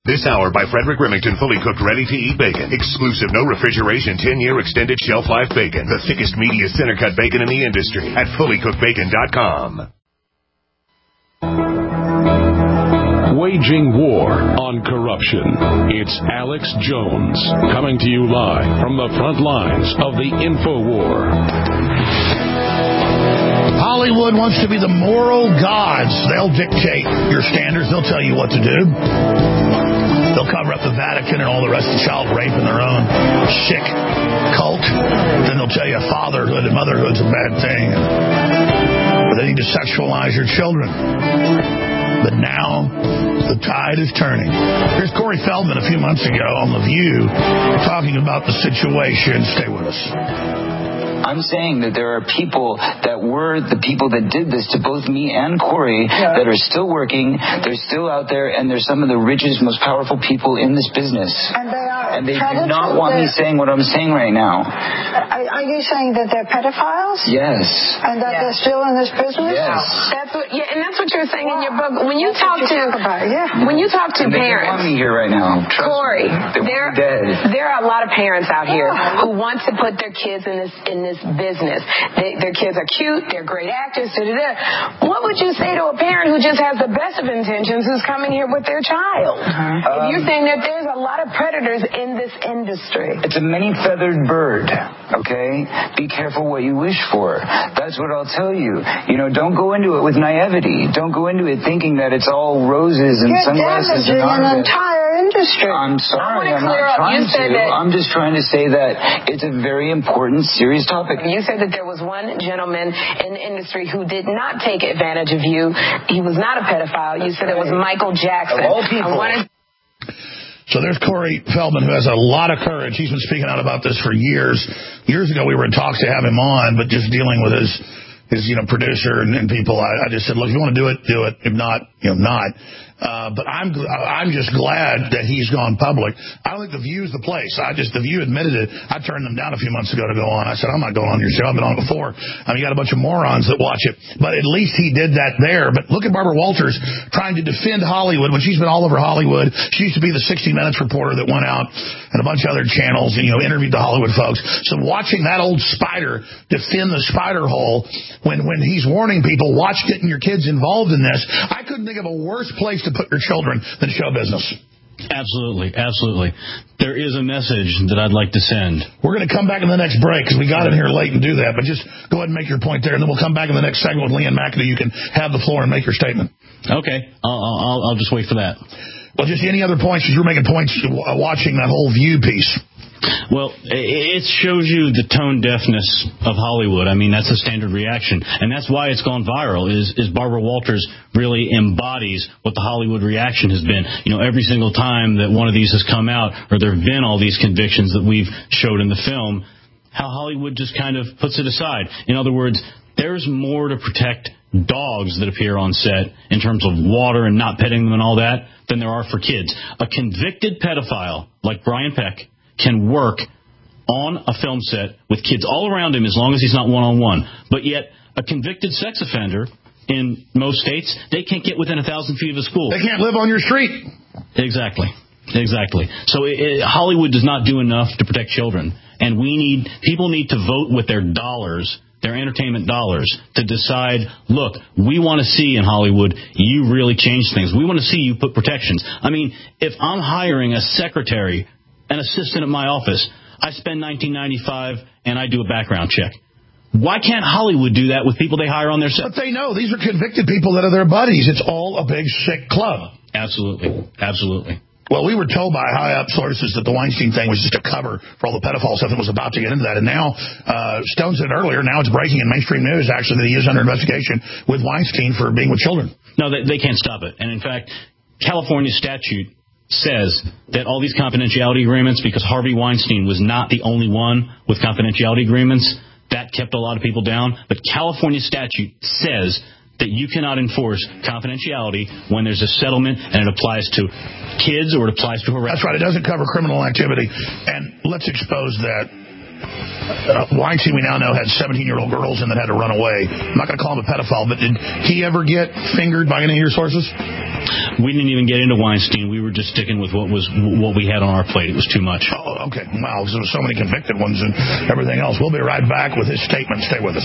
This hour by Frederick Remington, fully cooked, ready-to-eat bacon. Exclusive, no refrigeration, 10-year extended shelf life bacon. The thickest, meatiest, center-cut bacon in the industry at fullycookedbacon.com. Waging war on corruption. It's Alex Jones coming to you live from the front lines of the InfoWar. Hollywood wants to be the moral gods. They'll dictate your standards. They'll tell you what to do. They'll cover up the Vatican and all the rest of child rape in their own sick cult. Then they'll tell you fatherhood and motherhood's a bad thing. They need to sexualize your children. But now, the tide is turning. Here's Corey Feldman a few months ago on The View talking about the situation. Stay with us. I'm saying that there are people that were the people that did this to both me and Corey that are still working. They're still out there, and they're some of the richest, most powerful people in this business. And they are. And they do not want me saying what I'm saying right now. Are you saying that they're pedophiles? Yes. And that they're still in this business? Yes. And that's what you're saying in your book. When you talk to when you talk to and they parents, don't want me here right now. Corey, there are a lot of parents out here who want to put their kids in this business. Their kids are cute, they're great actors. What would you say to a parent who just has the best of intentions, who's coming here with their child? If you're saying that there's a lot of predators in this industry. It's a many-feathered bird, okay? Be careful what you wish for. That's what I'll tell you. Don't go into it with naivety. Don't go into it thinking that it's all roses and sunglasses and an entire industry. I'm sorry, I'm not trying to. I'm just trying to say that it's a very important, serious topic. You said that there was one gentleman in the industry who did not take advantage of you. He was not a pedophile. You said it was Michael Jackson. Of all people. So there's Corey Feldman, who has a lot of courage. He's been speaking out about this for years. Years ago, we were in talks to have him on, but just dealing with his producer and people, I just said, look, if you want to do it, do it. If not, not. But I'm just glad that he's gone public. I don't think The View is the place. The View admitted it. I turned them down a few months ago to go on. I said, I'm not going on your show. I've been on before. You got a bunch of morons that watch it. But at least he did that there. But look at Barbara Walters trying to defend Hollywood when she's been all over Hollywood. She used to be the 60 Minutes reporter that went out and a bunch of other channels and, interviewed the Hollywood folks. So watching that old spider defend the spider hole when he's warning people, watch getting your kids involved in this, I couldn't think of a worse place to put your children than show business. Absolutely. There is a message that I'd like to send. We're going to come back in the next break because we got in here late and do that, but just go ahead and make your point there, and then we'll come back in the next segment with Leanne McAdoo. You can have the floor and make your statement. Okay. I'll just wait for that. Well, just any other points, because you were making points watching that whole View piece. Well, it shows you the tone deafness of Hollywood. I mean, that's a standard reaction. And that's why it's gone viral, is Barbara Walters really embodies what the Hollywood reaction has been. Every single time that one of these has come out, or there have been all these convictions that we've showed in the film, how Hollywood just kind of puts it aside. In other words, there's more to protect dogs that appear on set in terms of water and not petting them and all that than there are for kids. A convicted pedophile like Brian Peck can work on a film set with kids all around him as long as he's not one-on-one. But yet, a convicted sex offender in most states, they can't get within 1,000 feet of a school. They can't live on your street. Exactly. So Hollywood does not do enough to protect children. And people need to vote with their dollars, their entertainment dollars, to decide, look, we want to see in Hollywood you really change things. We want to see you put protections. I mean, if I'm hiring a secretary, an assistant at my office, I spend $19.95 and I do a background check. Why can't Hollywood do that with people they hire on their set? But they know. These are convicted people that are their buddies. It's all a big, sick club. Absolutely. Well, we were told by high-up sources that the Weinstein thing was just a cover for all the pedophile stuff and was about to get into that. And now, Stone said earlier, now it's breaking in mainstream news, actually, that he is under investigation with Weinstein for being with children. No, they can't stop it. And in fact, California statute says that all these confidentiality agreements, because Harvey Weinstein was not the only one with confidentiality agreements, that kept a lot of people down. But California statute says that you cannot enforce confidentiality when there's a settlement and it applies to kids or it applies to harassment. That's right. It doesn't cover criminal activity. And let's expose that. Weinstein, we now know, had 17-year-old girls and that had to run away. I'm not going to call him a pedophile, but did he ever get fingered by any of your sources? We didn't even get into Weinstein. We were just sticking with what we had on our plate. It was too much. Oh, okay. Wow, because there were so many convicted ones and everything else. We'll be right back with his statement. Stay with us.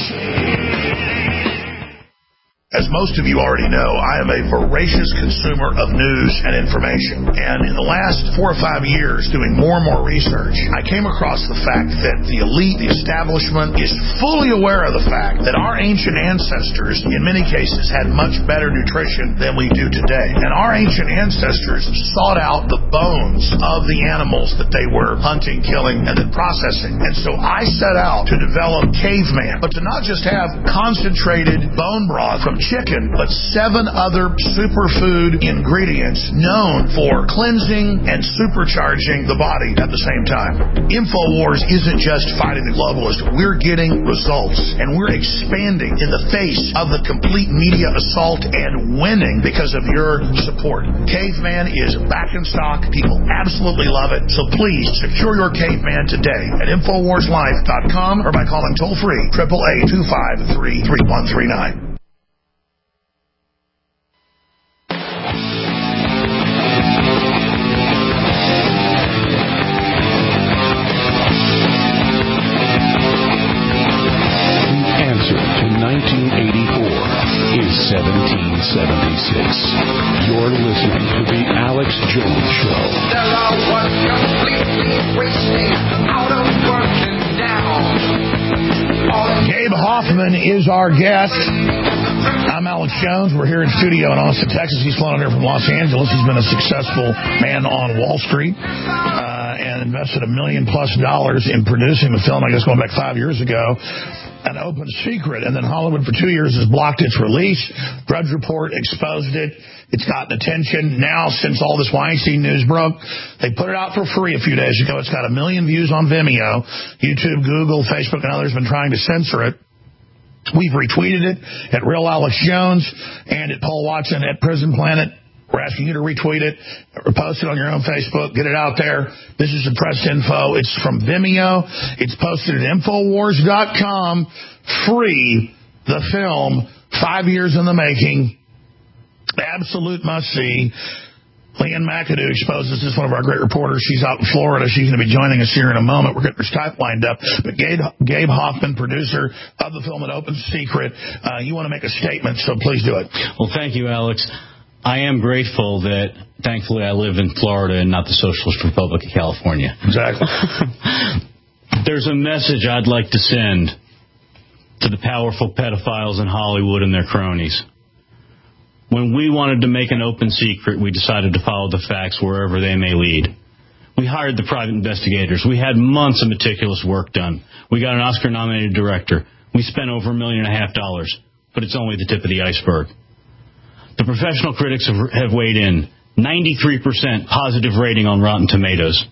As most of you already know, I am a voracious consumer of news and information. And in the last 4 or 5 years, doing more and more research, I came across the fact that the elite, the establishment, is fully aware of the fact that our ancient ancestors, in many cases, had much better nutrition than we do today. And our ancient ancestors sought out the bones of the animals that they were hunting, killing, and then processing. And so I set out to develop Caveman, but to not just have concentrated bone broth from chicken, but 7 other superfood ingredients known for cleansing and supercharging the body at the same time. InfoWars isn't just fighting the globalists. We're getting results, and we're expanding in the face of the complete media assault and winning because of your support. Caveman is back in stock. People absolutely love it. So please secure your Caveman today at InfoWarsLife.com or by calling toll-free 888-253-3139. Is 1776. You're listening to The Alex Jones Show. There I was completely wasting, out of work and down. Gabe Hoffman is our guest. I'm Alex Jones. We're here in studio in Austin, Texas. He's flown here from Los Angeles. He's been a successful man on Wall Street and invested $1 million+ in producing the film, I guess going back 5 years ago. An Open Secret, and then Hollywood for 2 years has blocked its release. Drudge Report exposed it. It's gotten attention. Now, since all this Weinstein news broke, they put it out for free a few days ago. It's got 1 million views on Vimeo. YouTube, Google, Facebook, and others have been trying to censor it. We've retweeted it at Real Alex Jones and at Paul Watson at Prison Planet. We're asking you to retweet it, or post it on your own Facebook, get it out there. This is the press info. It's from Vimeo. It's posted at Infowars.com. Free, the film, 5 years in the making. Absolute must-see. Leanne McAdoo exposes this, one of our great reporters. She's out in Florida. She's going to be joining us here in a moment. We're getting her Skype lined up. But Gabe Hoffman, producer of the film An Open Secret, you want to make a statement, so please do it. Well, thank you, Alex. I am grateful that, thankfully, I live in Florida and not the Socialist Republic of California. Exactly. There's a message I'd like to send to the powerful pedophiles in Hollywood and their cronies. When we wanted to make An Open Secret, we decided to follow the facts wherever they may lead. We hired the private investigators. We had months of meticulous work done. We got an Oscar-nominated director. We spent over $1.5 million, but it's only the tip of the iceberg. The professional critics have weighed in. 93% positive rating on Rotten Tomatoes.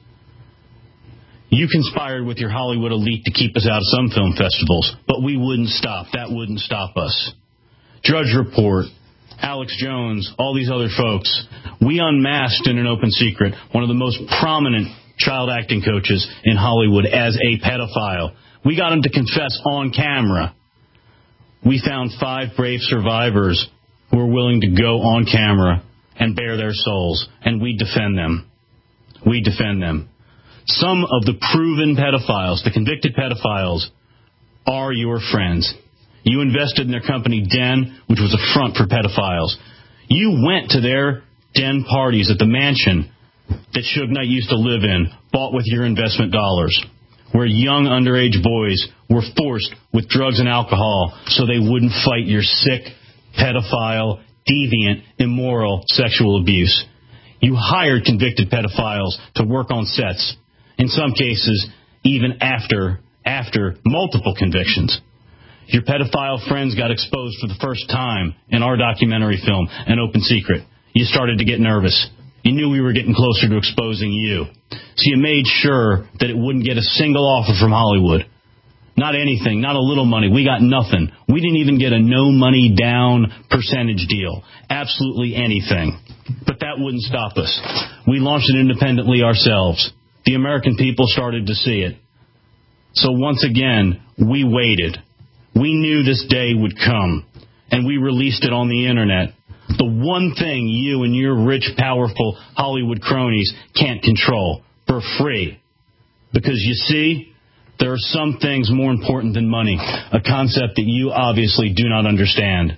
You conspired with your Hollywood elite to keep us out of some film festivals, but we wouldn't stop. That wouldn't stop us. Drudge Report, Alex Jones, all these other folks, we unmasked in An Open Secret one of the most prominent child acting coaches in Hollywood as a pedophile. We got him to confess on camera. We found 5 brave survivors who are willing to go on camera and bare their souls, and we defend them. We defend them. Some of the proven pedophiles, the convicted pedophiles, are your friends. You invested in their company, Den, which was a front for pedophiles. You went to their Den parties at the mansion that Suge Knight used to live in, bought with your investment dollars, where young underage boys were forced with drugs and alcohol so they wouldn't fight your sick, pedophile, deviant, immoral sexual abuse. You hired convicted pedophiles to work on sets, in some cases even after multiple convictions. Your pedophile friends got exposed for the first time in our documentary film, An Open Secret. You started to get nervous. You knew we were getting closer to exposing you. So you made sure that it wouldn't get a single offer from Hollywood. Not anything, not a little money. We got nothing. We didn't even get a no money down percentage deal. Absolutely anything. But that wouldn't stop us. We launched it independently ourselves. The American people started to see it. So once again, we waited. We knew this day would come, and we released it on the internet The one thing you and your rich, powerful Hollywood cronies can't control for free. Because you see, there are some things more important than money, a concept that you obviously do not understand.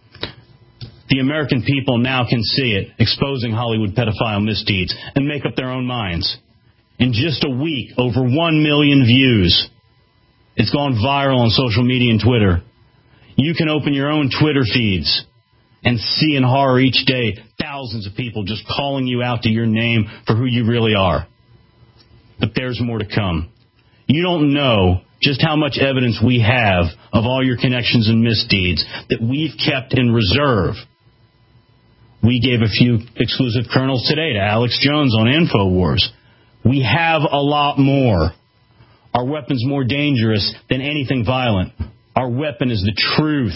The American people now can see it, exposing Hollywood pedophile misdeeds, and make up their own minds. In just a week, over 1 million views. It's gone viral on social media and Twitter. You can open your own Twitter feeds and see in horror each day thousands of people just calling you out to your name for who you really are. But there's more to come. You don't know just how much evidence we have of all your connections and misdeeds that we've kept in reserve. We gave a few exclusive kernels today to Alex Jones on InfoWars. We have a lot more. Our weapon's more dangerous than anything violent. Our weapon is the truth.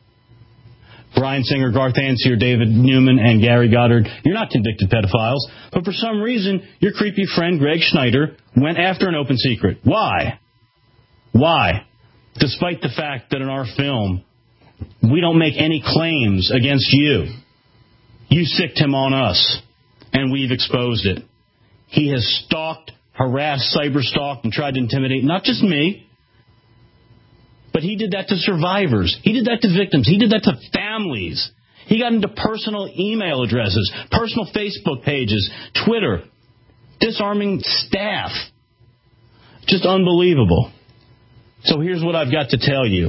Brian Singer, Garth Ansier, David Newman, and Gary Goddard, you're not convicted pedophiles, but for some reason, your creepy friend Greg Schneider went after an open secret. Why? Why? Despite the fact that in our film, we don't make any claims against you. You sicked him on us, and we've exposed it. He has stalked, harassed, cyberstalked, and tried to intimidate not just me, but he did that to survivors. He did that to victims. He did that to families. He got into personal email addresses, personal Facebook pages, Twitter, disarming staff. Just unbelievable. So here's what I've got to tell you.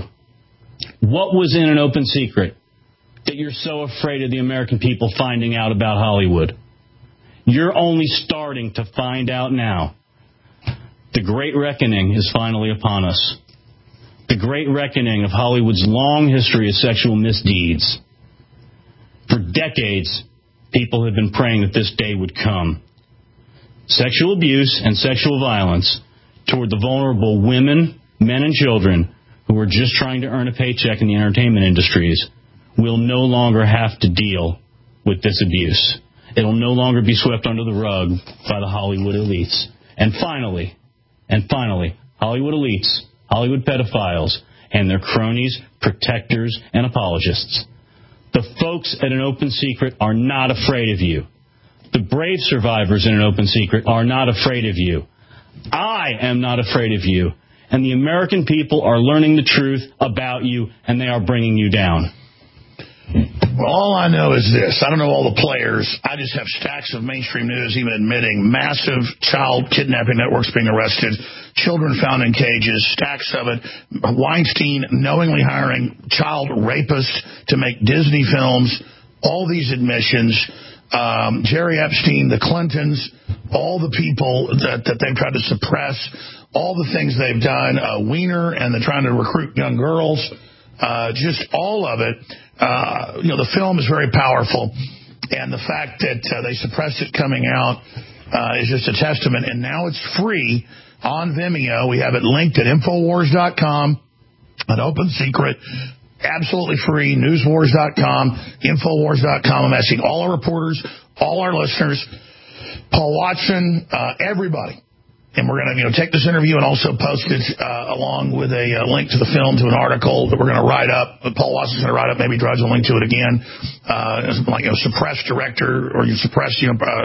What was in an open secret that you're so afraid of the American people finding out about Hollywood? You're only starting to find out now. The Great Reckoning is finally upon us. The Great Reckoning of Hollywood's long history of sexual misdeeds. For decades, people have been praying that this day would come. Sexual abuse and sexual violence toward the vulnerable women, men, and children who are just trying to earn a paycheck in the entertainment industries will no longer have to deal with this abuse. It'll no longer be swept under the rug by the Hollywood elites. And finally, Hollywood elites, Hollywood pedophiles, and their cronies, protectors, and apologists. The folks at An Open Secret are not afraid of you. The brave survivors in An Open Secret are not afraid of you. I am not afraid of you. And the American people are learning the truth about you, and they are bringing you down. Well, all I know is this. I don't know all the players. I just have stacks of mainstream news even admitting massive child kidnapping networks being arrested, children found in cages, stacks of it, Weinstein knowingly hiring child rapists to make Disney films, all these admissions, Jerry Epstein, the Clintons, all the people that they've tried to suppress, all the things they've done, Wiener and the trying to recruit young girls, just all of it. The film is very powerful, and the fact that they suppressed it coming out is just a testament. And now it's free on Vimeo. We have it linked at Infowars.com, An Open Secret, absolutely free, Newswars.com, Infowars.com. I'm asking all our reporters, all our listeners, Paul Watson, everybody. And we're going to take this interview and also post it along with a link to the film, to an article that we're going to write up. Paul Watson's going to write up. Maybe Drudge will link to it again. Suppressed director, or you suppress,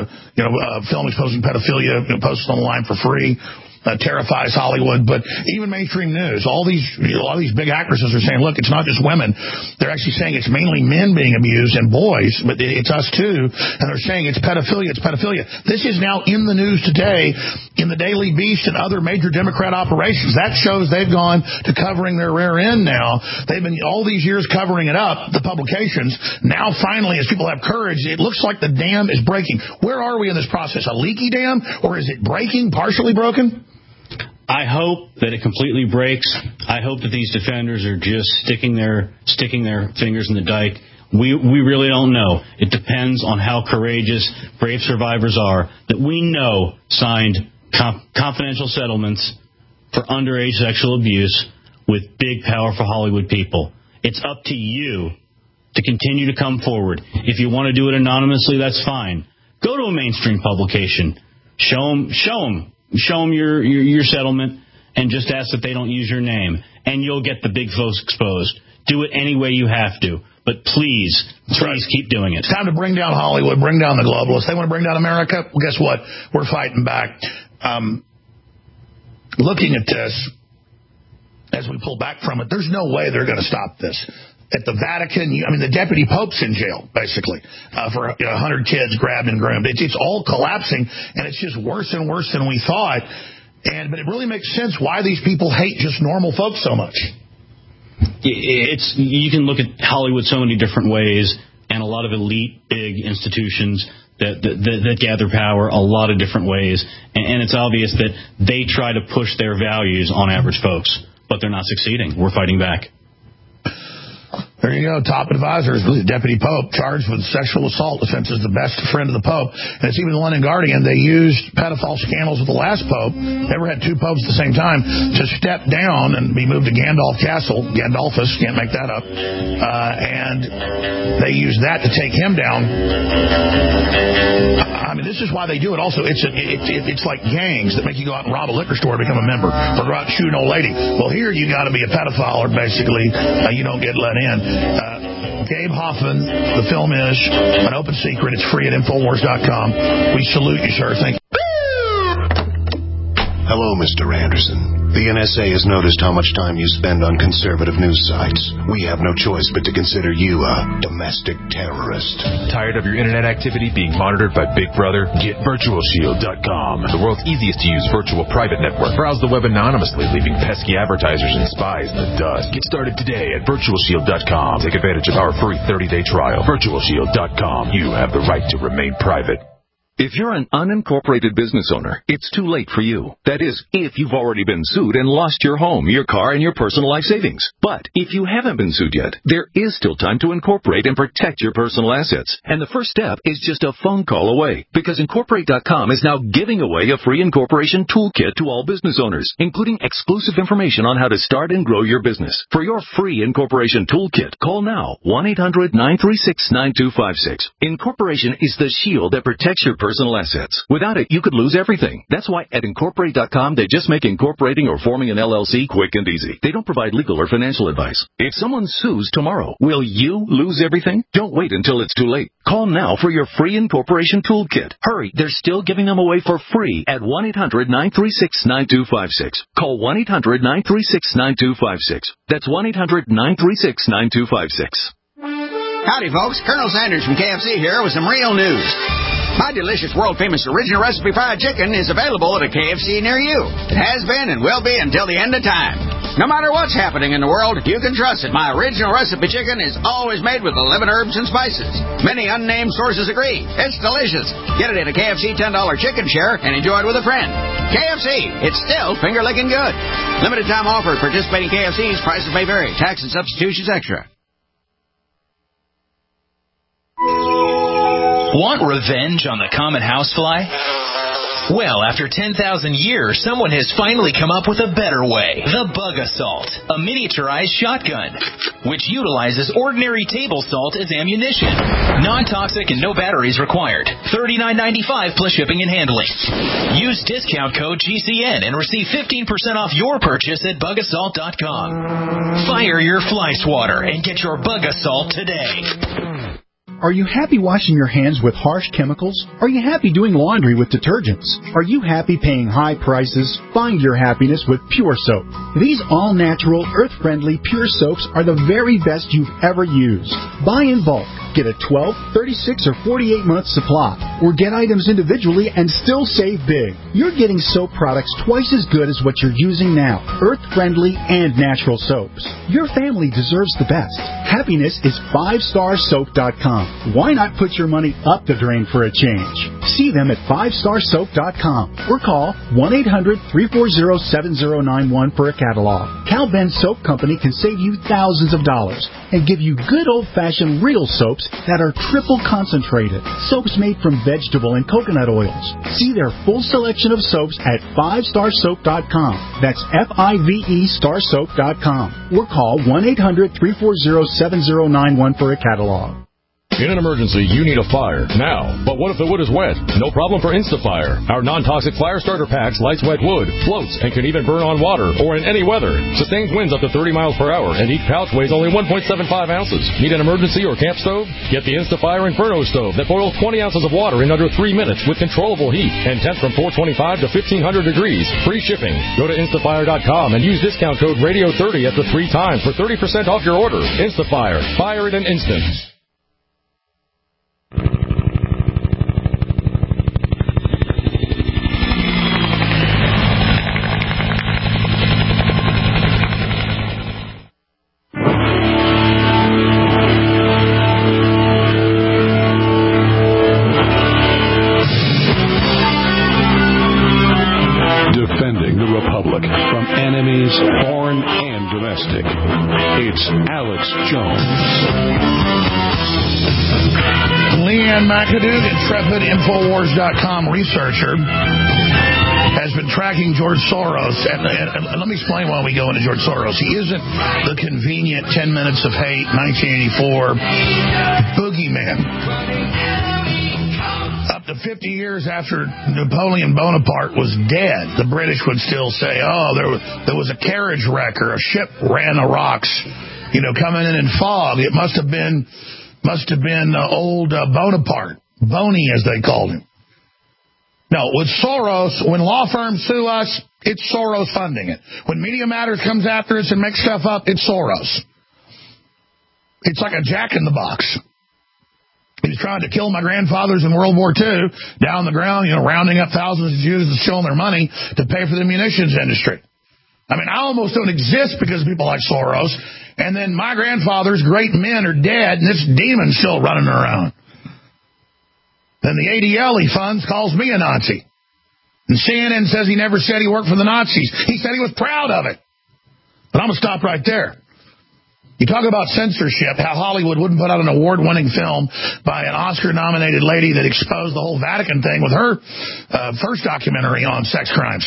film exposing pedophilia, post it online for free. Terrifies Hollywood, but even mainstream news, a lot of these big actresses are saying, look, it's not just women. They're actually saying it's mainly men being abused and boys, but it's us too. And they're saying it's pedophilia, it's pedophilia. This is now in the news today in the Daily Beast and other major Democrat operations. That shows they've gone to covering their rear end now. They've been all these years covering it up, the publications. Now finally, as people have courage, it looks like the dam is breaking. Where are we in this process? A leaky dam, or is it breaking, partially broken? I hope that it completely breaks. I hope that these defenders are just sticking their fingers in the dike. We really don't know. It depends on how courageous brave survivors are that we know signed confidential settlements for underage sexual abuse with big, powerful Hollywood people. It's up to you to continue to come forward. If you want to do it anonymously, that's fine. Go to a mainstream publication. Show them your settlement and just ask that they don't use your name, and you'll get the big folks exposed. Do it any way you have to. But please keep doing it. It's time to bring down Hollywood, bring down the globalists. They want to bring down America? Well, guess what? We're fighting back. Looking at this, as we pull back from it, there's no way they're going to stop this. At the Vatican, the deputy pope's in jail, basically, for 100 kids grabbed and groomed. It's all collapsing, and it's just worse and worse than we thought. But it really makes sense why these people hate just normal folks so much. You can look at Hollywood so many different ways, and a lot of elite, big institutions that gather power a lot of different ways. And it's obvious that they try to push their values on average folks, but they're not succeeding. We're fighting back. There you go. Top advisors, the deputy pope charged with sexual assault offense, is the best friend of the pope. And it's even the London Guardian. They used pedophile scandals with the last pope. Never had two popes at the same time, to step down and be moved to Gandalf Castle. Gandalfus, can't make that up. And they used that to take him down. This is why they do it. Also, it's like gangs that make you go out and rob a liquor store to become a member, or go out and shoot an old lady. Well, here you got to be a pedophile, or basically you don't get let in. Gabe Hoffman, the film is an open secret. It's free at Infowars.com. We salute you, sir. Thank you. Hello, Mr. Anderson. The NSA has noticed how much time you spend on conservative news sites. We have no choice but to consider you a domestic terrorist. Tired of your internet activity being monitored by Big Brother? Get VirtualShield.com, the world's easiest to use virtual private network. Browse the web anonymously, leaving pesky advertisers and spies in the dust. Get started today at VirtualShield.com. Take advantage of our free 30-day trial. VirtualShield.com. You have the right to remain private. If you're an unincorporated business owner, it's too late for you. That is, if you've already been sued and lost your home, your car, and your personal life savings. But if you haven't been sued yet, there is still time to incorporate and protect your personal assets. And the first step is just a phone call away, because Incorporate.com is now giving away a free incorporation toolkit to all business owners, including exclusive information on how to start and grow your business. For your free incorporation toolkit, call now 1-800-936-9256. Incorporation is the shield that protects your personal assets. Without it, you could lose everything. That's why at Incorporate.com, they just make incorporating or forming an LLC quick and easy. They don't provide legal or financial advice. If someone sues tomorrow, will you lose everything? Don't wait until it's too late. Call now for your free incorporation toolkit. Hurry, they're still giving them away for free at 1-800-936-9256. Call 1-800-936-9256. That's 1-800-936-9256. Howdy, folks. Colonel Sanders from KFC here with some real news. My delicious, world-famous original recipe fried chicken is available at a KFC near you. It has been and will be until the end of time. No matter what's happening in the world, you can trust that my original recipe chicken is always made with 11 herbs and spices. Many unnamed sources agree. It's delicious. Get it at a KFC $10 chicken share and enjoy it with a friend. KFC, it's still finger-licking good. Limited time offer at participating KFCs. Prices may vary. Tax and substitutions extra. Want revenge on the common housefly? Well, after 10,000 years, someone has finally come up with a better way. The Bug Assault, a miniaturized shotgun, which utilizes ordinary table salt as ammunition. Non-toxic and no batteries required. $39.95 plus shipping and handling. Use discount code GCN and receive 15% off your purchase at bugassault.com. Fire your fly swatter and get your Bug Assault today. Are you happy washing your hands with harsh chemicals? Are you happy doing laundry with detergents? Are you happy paying high prices? Find your happiness with Pure Soap. These all-natural, earth-friendly Pure Soaps are the very best you've ever used. Buy in bulk. Get a 12, 36, or 48-month supply, or get items individually and still save big. You're getting soap products twice as good as what you're using now, earth-friendly and natural soaps. Your family deserves the best. Happiness is 5starsoap.com. Why not put your money up the drain for a change? See them at 5starsoap.com or call 1-800-340-7091 for a catalog. Cal Ben Soap Company can save you thousands of dollars and give you good old-fashioned real soaps that are triple concentrated. Soaps made from vegetable and coconut oils. See their full selection of soaps at 5starsoap.com. That's F-I-V-E starsoap.com. Or call 1-800-340-7091 for a catalog. In an emergency, you need a fire now. But what if the wood is wet? No problem for InstaFire. Our non-toxic fire starter packs lights wet wood, floats, and can even burn on water or in any weather. Sustains winds up to 30 miles per hour, and each pouch weighs only 1.75 ounces. Need an emergency or camp stove? Get the InstaFire Inferno stove that boils 20 ounces of water in under 3 minutes with controllable heat and temps from 425 to 1500 degrees. Free shipping. Go to InstaFire.com and use discount code RADIO30 after 3 times for 30% off your order. InstaFire. Fire in an instant. Foreign and domestic. It's Alex Jones. Leanne McAdoo, intrepid Infowars.com researcher, has been tracking George Soros. And let me explain why we go into George Soros. He isn't the convenient 10 Minutes of Hate, 1984 boogeyman. Up to 50 years after Napoleon Bonaparte was dead, the British would still say, oh, there was a carriage wreck or a ship ran the rocks, coming in fog. It must have been old Bonaparte, Boney as they called him. No, with Soros, when law firms sue us, it's Soros funding it. When Media Matters comes after us and makes stuff up, it's Soros. It's like a jack-in-the-box. He was trying to kill my grandfathers in World War II down the ground, rounding up thousands of Jews and stealing their money to pay for the munitions industry. I mean, I almost don't exist because of people like Soros. And then my grandfather's great men are dead, and this demon's still running around. Then the ADL he funds calls me a Nazi. And CNN says he never said he worked for the Nazis. He said he was proud of it. But I'm going to stop right there. You talk about censorship, how Hollywood wouldn't put out an award-winning film by an Oscar-nominated lady that exposed the whole Vatican thing with her first documentary on sex crimes.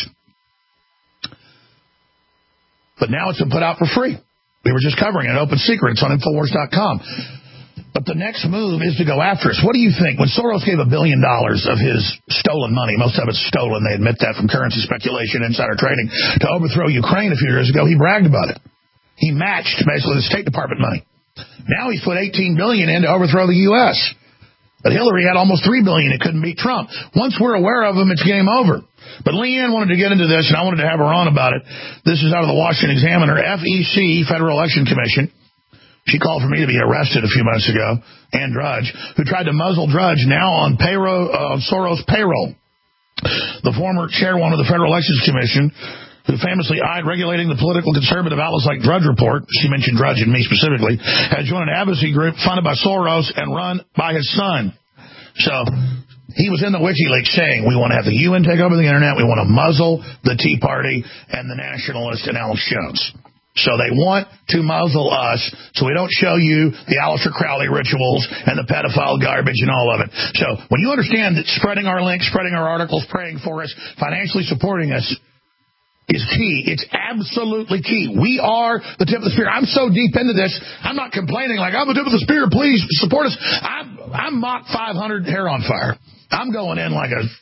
But now it's been put out for free. We were just covering it, Open Secret. It's on Infowars.com. But the next move is to go after us. What do you think? When Soros gave $1 billion of his stolen money, most of it's stolen, they admit that from currency speculation, insider trading, to overthrow Ukraine a few years ago, he bragged about it. He matched, basically, the State Department money. Now he's put $18 billion in to overthrow the U.S. But Hillary had almost $3 billion. It couldn't beat Trump. Once we're aware of him, it's game over. But Leanne wanted to get into this, and I wanted to have her on about it. This is out of the Washington Examiner. FEC, Federal Election Commission. She called for me to be arrested a few months ago. Ann Drudge, who tried to muzzle Drudge, now on Soros' payroll. The former chairwoman of the Federal Elections Commission, who famously eyed regulating the political conservative outlets like Drudge Report, she mentioned Drudge and me specifically, has joined an advocacy group funded by Soros and run by his son. So he was in the WikiLeaks saying, we want to have the UN take over the internet, we want to muzzle the Tea Party and the nationalist and Alex Jones. So they want to muzzle us so we don't show you the Aleister Crowley rituals and the pedophile garbage and all of it. So when you understand that spreading our links, spreading our articles, praying for us, financially supporting us, is key. It's absolutely key. We are the tip of the spear. I'm so deep into this, I'm not complaining like, I'm the tip of the spear, please support us. I'm Mach 500 hair on fire. I'm going in like a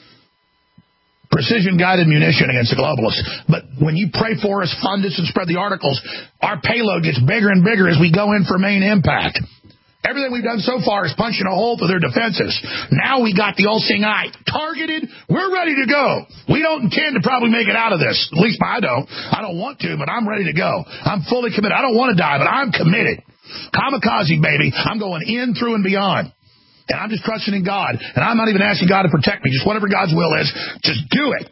precision-guided munition against the globalists. But when you pray for us, fund us, and spread the articles, our payload gets bigger and bigger as we go in for main impact. Everything we've done so far is punching a hole through their defenses. Now we got the all-seeing eye. Targeted, we're ready to go. We don't intend to probably make it out of this. At least I don't. I don't want to, but I'm ready to go. I'm fully committed. I don't want to die, but I'm committed. Kamikaze, baby. I'm going in, through, and beyond. And I'm just trusting in God. And I'm not even asking God to protect me. Just whatever God's will is, just do it.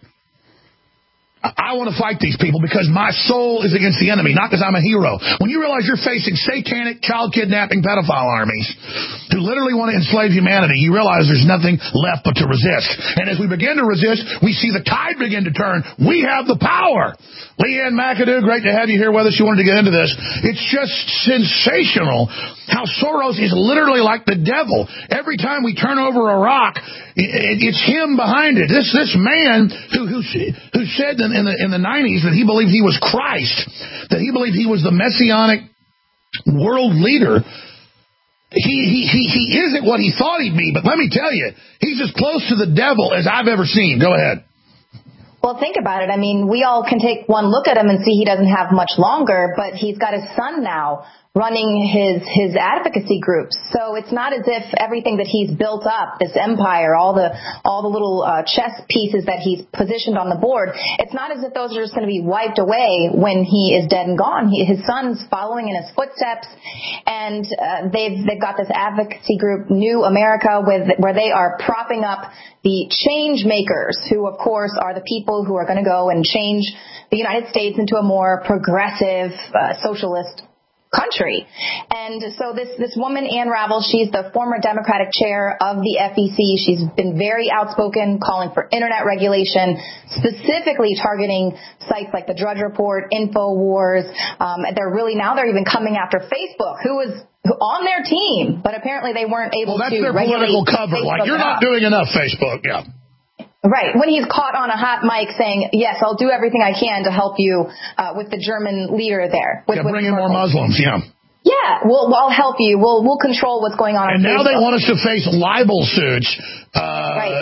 I want to fight these people because my soul is against the enemy, not because I'm a hero. When you realize you're facing satanic, child kidnapping, pedophile armies who literally want to enslave humanity, you realize there's nothing left but to resist. And as we begin to resist, we see the tide begin to turn. We have the power. Leanne McAdoo, great to have you here with us. You wanted to get into this. It's just sensational how Soros is literally like the devil. Every time we turn over a rock, it's him behind it. This man who said in the 90s that he believed he was Christ, that he believed he was the messianic world leader, He isn't what he thought he'd be, but let me tell you, he's as close to the devil as I've ever seen. Go ahead. Well, think about it. I mean, we all can take one look at him and see he doesn't have much longer, but he's got his son now running his advocacy groups. So it's not as if everything that he's built up, this empire, all the little chess pieces that he's positioned on the board, it's not as if those are just going to be wiped away when he is dead and gone. His son's following in his footsteps, and they've got this advocacy group, New America, where they are propping up the change makers, who of course are the people who are going to go and change the United States into a more progressive socialist country. And so this woman, Ann Ravel, she's the former Democratic chair of the FEC. She's been very outspoken, calling for internet regulation, specifically targeting sites like the Drudge Report, InfoWars. They're even coming after Facebook, who was on their team, but apparently they weren't able to regulate. Well, that's their political cover. Facebook Like, you're not doing enough, Facebook. Yeah. Right. When he's caught on a hot mic saying, yes, I'll do everything I can to help you with the German leader there. Bring in more Muslims, yeah. Yeah, I'll help you. We'll control what's going on. And now Facebook. They want us to face libel suits. Right.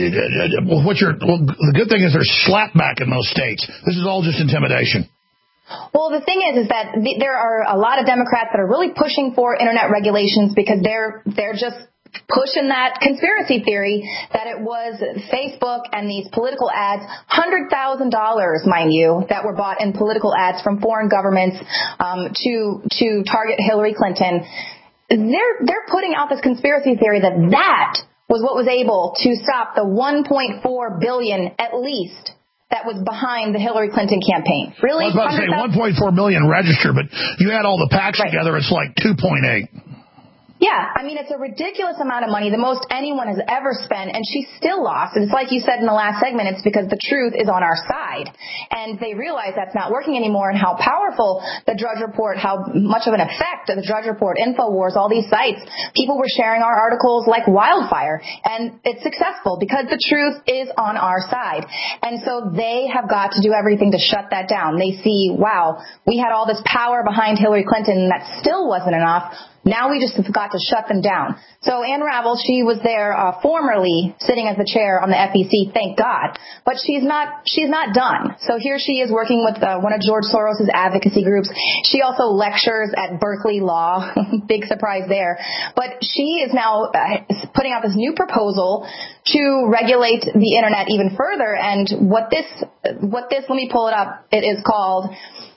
The good thing is there's slapback in most states. This is all just intimidation. Well, the thing is that there are a lot of Democrats that are really pushing for internet regulations because they're just pushing that conspiracy theory that it was Facebook and these political ads, $100,000, mind you, that were bought in political ads from foreign governments to target Hillary Clinton. They're putting out this conspiracy theory that was what was able to stop the $1.4 billion at least that was behind the Hillary Clinton campaign. Really? I was about to say 1.4 million registered, but you add all the PACs together, it's like 2.8. Yeah, I mean, it's a ridiculous amount of money, the most anyone has ever spent, and she still lost. And it's like you said in the last segment, it's because the truth is on our side. And they realize that's not working anymore, and how powerful the Drudge Report, how much of an effect the Drudge Report, InfoWars, all these sites, people were sharing our articles like wildfire. And it's successful because the truth is on our side. And so they have got to do everything to shut that down. They see, wow, we had all this power behind Hillary Clinton, and that still wasn't enough. Now we just have got to shut them down. So Ann Ravel, she was there formerly sitting as the chair on the FEC, thank God. But she's not done. So here she is working with one of George Soros' advocacy groups. She also lectures at Berkeley Law. Big surprise there. But she is now putting out this new proposal to regulate the internet even further. And what this, let me pull it up. It is called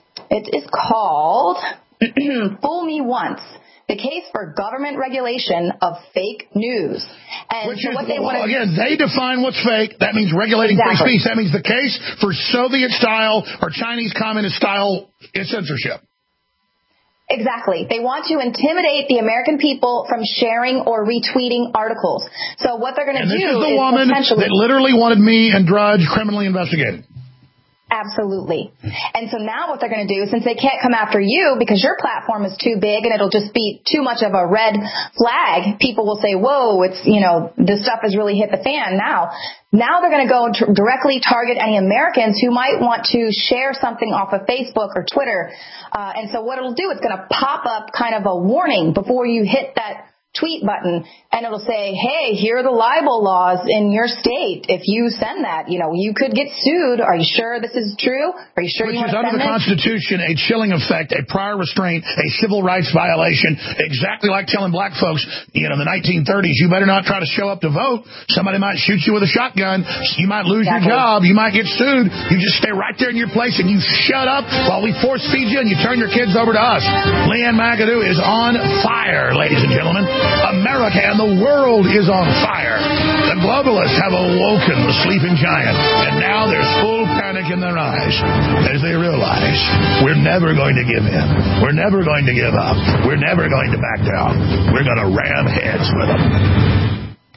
Fool Me Once. The case for government regulation of fake news. And which so what is, again, they define what's fake. That means regulating free speech. That means the case for Soviet-style or Chinese communist-style censorship. Exactly. They want to intimidate the American people from sharing or retweeting articles. So what they're going to do is this is the woman that literally wanted me and Drudge criminally investigated. Absolutely. And so now what they're going to do, since they can't come after you because your platform is too big and it'll just be too much of a red flag, people will say, whoa, it's, this stuff has really hit the fan now. Now they're going to go directly target any Americans who might want to share something off of Facebook or Twitter. And so what it'll do, it's going to pop up kind of a warning before you hit that tweet button, and it'll say, hey, here are the libel laws in your state. If you send that, you could get sued. Are you sure this is true? Are you sure you want to send this? Which is under the Constitution a chilling effect, a prior restraint, a civil rights violation, exactly like telling black folks, in the 1930s, you better not try to show up to vote. Somebody might shoot you with a shotgun. You might lose your job. You might get sued. You just stay right there in your place and you shut up while we force feed you and you turn your kids over to us. Leanne McAdoo is on fire, ladies and gentlemen. America and the world is on fire. The globalists have awoken the sleeping giant, and now there's full panic in their eyes as they realize we're never going to give in. We're never going to give up. We're never going to back down. We're going to ram heads with them.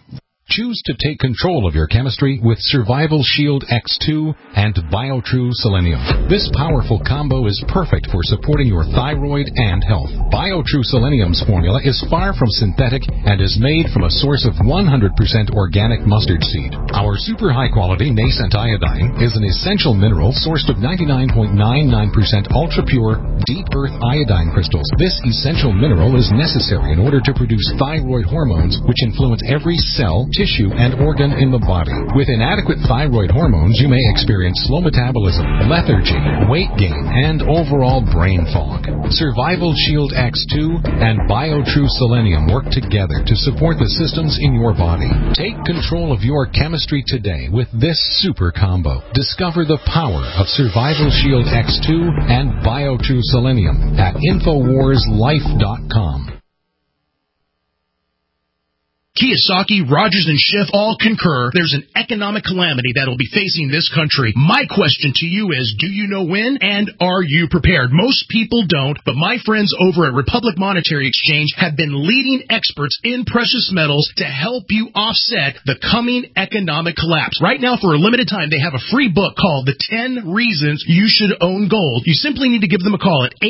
Choose to take control of your chemistry with Survival Shield X2 and BioTrue Selenium. This powerful combo is perfect for supporting your thyroid and health. BioTrue Selenium's formula is far from synthetic and is made from a source of 100% organic mustard seed. Our super high-quality nascent iodine is an essential mineral sourced of 99.99% ultra-pure, deep earth iodine crystals. This essential mineral is necessary in order to produce thyroid hormones, which influence every cell, tissue, and organ in the body. With inadequate thyroid hormones, you may experience slow metabolism, lethargy, weight gain, and overall brain fog. Survival Shield X2 and BioTrue Selenium work together to support the systems in your body. Take control of your chemistry today with this super combo. Discover the power of Survival Shield X2 and BioTrue Selenium at InfoWarsLife.com. Kiyosaki, Rogers, and Schiff all concur there's an economic calamity that will be facing this country. My question to you is, do you know when, and are you prepared? Most people don't, but my friends over at Republic Monetary Exchange have been leading experts in precious metals to help you offset the coming economic collapse. Right now, for a limited time, they have a free book called The 10 Reasons You Should Own Gold. You simply need to give them a call at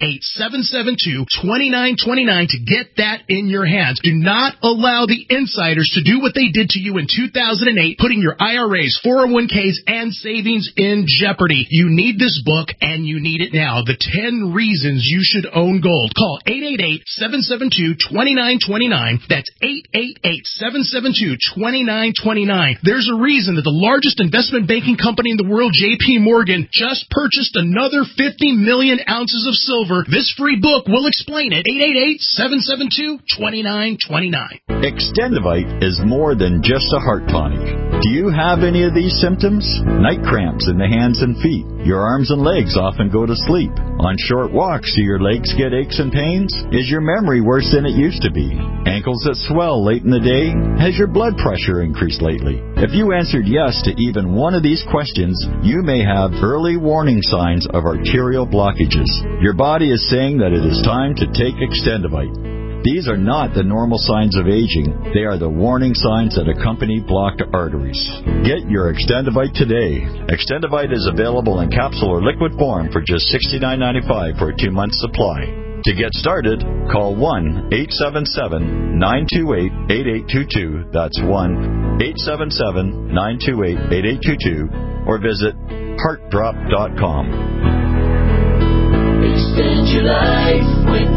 888-772-2929 to get that in your hands. Do not allow the insiders to do what they did to you in 2008, putting your IRAs, 401ks, and savings in jeopardy. You need this book, and you need it now. The 10 Reasons You Should Own Gold. Call 888-772-2929. That's 888-772-2929. There's a reason that the largest investment banking company in the world, J.P. Morgan, just purchased another 50 million ounces of silver. This free book will explain it. 888-772-2929. Extendivite is more than just a heart tonic. Do you have any of these symptoms? Night cramps in the hands and feet. Your arms and legs often go to sleep. On short walks, do your legs get aches and pains? Is your memory worse than it used to be? Ankles that swell late in the day? Has your blood pressure increased lately? If you answered yes to even one of these questions, you may have early warning signs of arterial blockages. Your body is saying that it is time to take Extendivite. These are not the normal signs of aging. They are the warning signs that accompany blocked arteries. Get your Extendivite today. Extendivite is available in capsule or liquid form for just $69.95 for a 2-month supply. To get started, call 1-877-928-8822. That's 1-877-928-8822. Or visit heartdrop.com. Extend your life with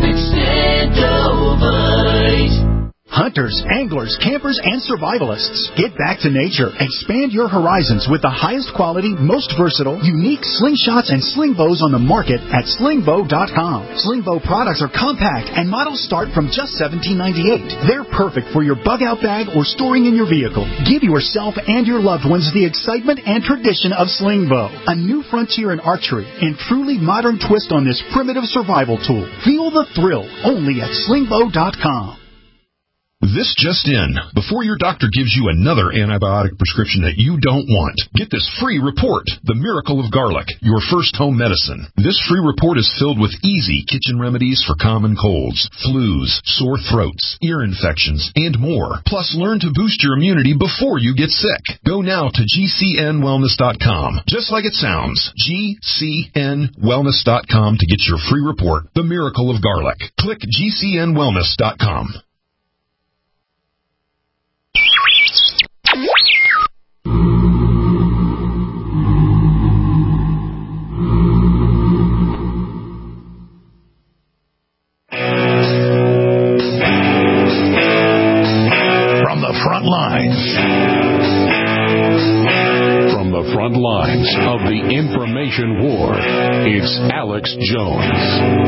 Extendovite. Hunters, anglers, campers, and survivalists, get back to nature. Expand your horizons with the highest quality, most versatile, unique slingshots and sling bows on the market at slingbow.com. Sling bow products are compact and models start from just $17.98. They're perfect for your bug-out bag or storing in your vehicle. Give yourself and your loved ones the excitement and tradition of sling bow, a new frontier in archery and truly modern twist on this primitive survival tool. Feel the thrill only at slingbow.com. This just in. Before your doctor gives you another antibiotic prescription that you don't want, get this free report, The Miracle of Garlic, your first home medicine. This free report is filled with easy kitchen remedies for common colds, flus, sore throats, ear infections, and more. Plus, learn to boost your immunity before you get sick. Go now to GCNwellness.com. Just like it sounds, GCNwellness.com to get your free report, The Miracle of Garlic. Click GCNwellness.com. From the front lines. From the front lines of the information war, it's Alex Jones.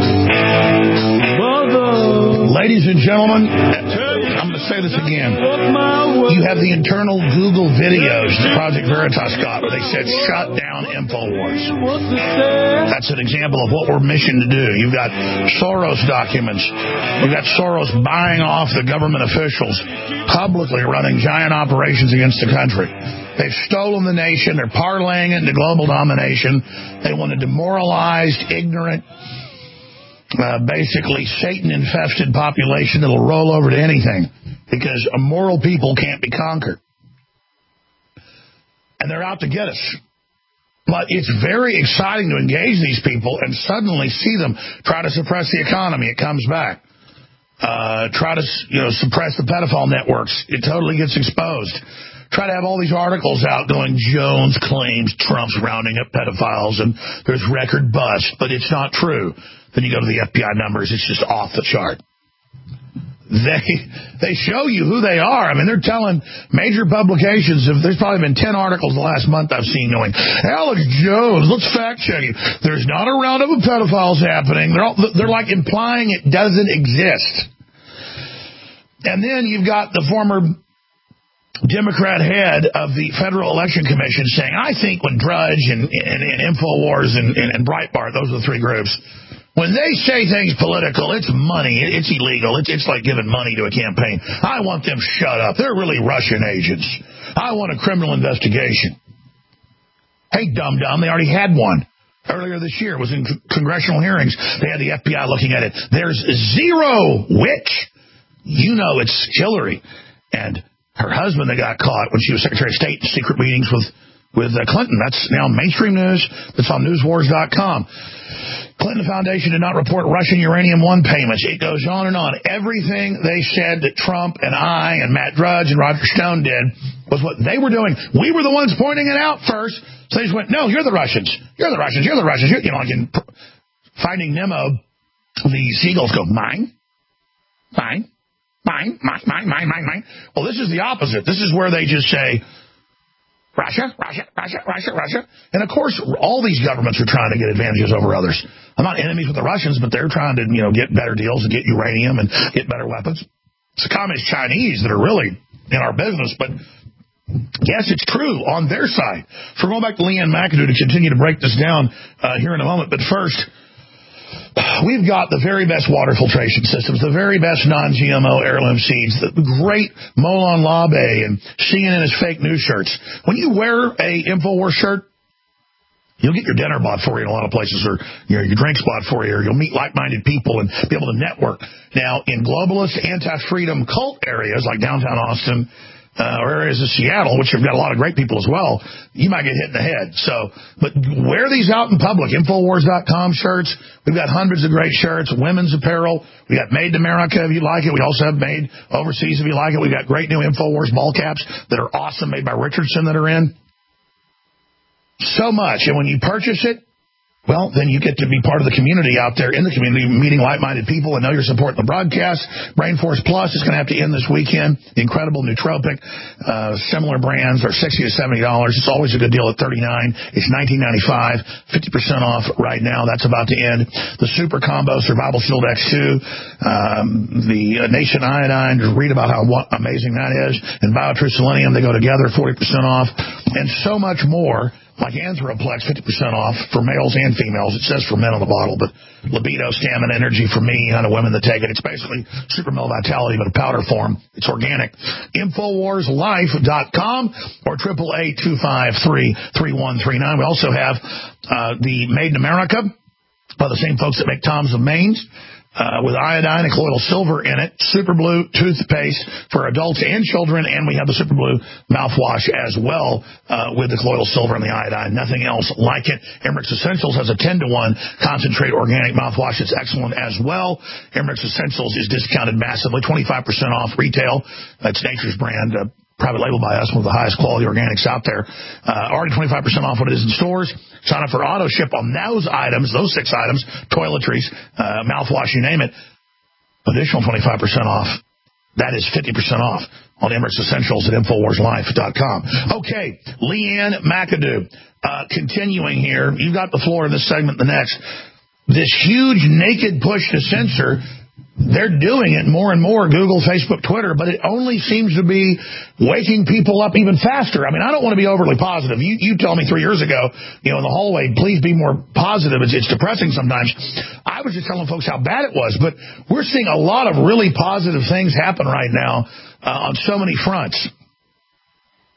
Ladies and gentlemen, I'm going to say this again. You have the internal Google videos that Project Veritas got where they said, shut down InfoWars. That's an example of what we're missioned to do. You've got Soros documents. You've got Soros buying off the government officials, publicly running giant operations against the country. They've stolen the nation. They're parlaying it into global domination. They want a demoralized, ignorant, basically Satan-infested population that'll roll over to anything because immoral people can't be conquered. And they're out to get us. But it's very exciting to engage these people and suddenly see them try to suppress the economy. It comes back. Try to suppress the pedophile networks. It totally gets exposed. Try to have all these articles out going, Jones claims Trump's rounding up pedophiles and there's record bust, but it's not true. Then you go to the FBI numbers. It's just off the chart. They show you who they are. I mean, they're telling major publications. There's probably been 10 articles the last month I've seen going, Alex Jones, let's fact check you. There's not a roundup of pedophiles happening. They're like implying it doesn't exist. And then you've got the former Democrat head of the Federal Election Commission saying, I think when Drudge and InfoWars and Breitbart, those are the three groups, when they say things political, it's money. It's illegal. It's like giving money to a campaign. I want them shut up. They're really Russian agents. I want a criminal investigation. Hey, dum-dum, they already had one. Earlier this year, it was in congressional hearings. They had the FBI looking at it. There's zero witch. You know it's Hillary. And her husband that got caught when she was Secretary of State in secret meetings with Clinton. That's now mainstream news. That's on newswars.com. Clinton Foundation did not report Russian uranium-1 payments. It goes on and on. Everything they said that Trump and I and Matt Drudge and Roger Stone did was what they were doing. We were the ones pointing it out first. So they just went, no, you're the Russians. You're the Russians. You're the Russians. Like in Finding Nemo, the seagulls go, mine. Well, this is the opposite. This is where they just say, Russia. And, of course, all these governments are trying to get advantages over others. I'm not enemies with the Russians, but they're trying to, get better deals and get uranium and get better weapons. It's the communist Chinese that are really in our business, but yes, it's true on their side. So we're going back to Leanne McAdoo to continue to break this down here in a moment. But first, we've got the very best water filtration systems, the very best non-GMO heirloom seeds, the great Molon Labe and CNN's fake news shirts. When you wear a InfoWars shirt, you'll get your dinner bought for you in a lot of places, or your drinks bought for you, or you'll meet like-minded people and be able to network. Now, in globalist, anti-freedom cult areas like downtown Austin, or areas of Seattle, which have got a lot of great people as well, you might get hit in the head. But wear these out in public. Infowars.com shirts. We've got hundreds of great shirts, women's apparel. We got Made in America if you like it. We also have Made Overseas if you like it. We've got great new Infowars ball caps that are awesome, made by Richardson, that are in. So much. And when you purchase it, well, then you get to be part of the community out there in the community, meeting like-minded people and know you're supporting the broadcast. Brainforce Plus is going to have to end this weekend. The incredible nootropic, similar brands are $60 to $70. It's always a good deal at $39. It's $19.95, 50% off right now. That's about to end. The Super Combo Survival Shield X2, the Nation Iodine, just read about how amazing that is. And BioTrue Selenium, they go together, 40% off. And so much more. Like Anthroplex, 50% off for males and females. It says for men on the bottle, but libido, stamina, energy for me, and women that take it. It's basically Super Male Vitality, but a powder form. It's organic. InfoWarsLife.com or 888-253-3139. We also have the Made in America by the same folks that make Tom's of Maine's. With iodine and colloidal silver in it, Super Blue toothpaste for adults and children, and we have the Super Blue mouthwash as well with the colloidal silver and the iodine. Nothing else like it. Emmerich's Essentials has a 10-to-1 concentrated organic mouthwash. It's excellent as well. Emmerich's Essentials is discounted massively, 25% off retail. That's Nature's brand, private label by us, one of the highest quality organics out there. Already 25% off what it is in stores. Sign up for auto ship on those items, those 6 items, toiletries, mouthwash, you name it. Additional 25% off. That is 50% off on Emmerich's Essentials at InfoWarsLife.com. Okay, Leanne McAdoo. Continuing here, you've got the floor in this segment, the next. This huge naked push to censor, they're doing it more and more, Google, Facebook, Twitter, but it only seems to be waking people up even faster. I mean, I don't want to be overly positive. You told me 3 years ago, in the hallway, please be more positive. It's depressing sometimes. I was just telling folks how bad it was, but we're seeing a lot of really positive things happen right now on so many fronts.